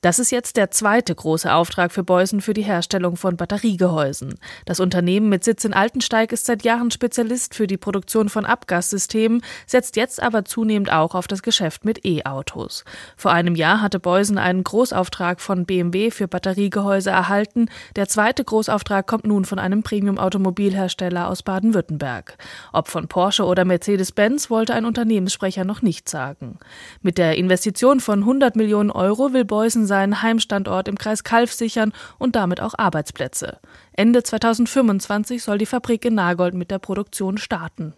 Das ist jetzt der zweite große Auftrag für Beusen für die Herstellung von Batteriegehäusen. Das Unternehmen mit Sitz in Altensteig ist seit Jahren Spezialist für die Produktion von Abgassystemen, setzt jetzt aber zunehmend auch auf das Geschäft mit E-Autos. Vor einem Jahr hatte Beusen einen Großauftrag von BMW für Batteriegehäuse erhalten. Der zweite Großauftrag kommt nun von einem Premium-Automobilhersteller aus Baden-Württemberg. Ob von Porsche oder Mercedes-Benz, wollte ein Unternehmenssprecher noch nicht sagen. Mit der Investition von 100 Millionen Euro will Beusen seinen Heimstandort im Kreis Calw sichern und damit auch Arbeitsplätze. Ende 2025 soll die Fabrik in Nagold mit der Produktion starten.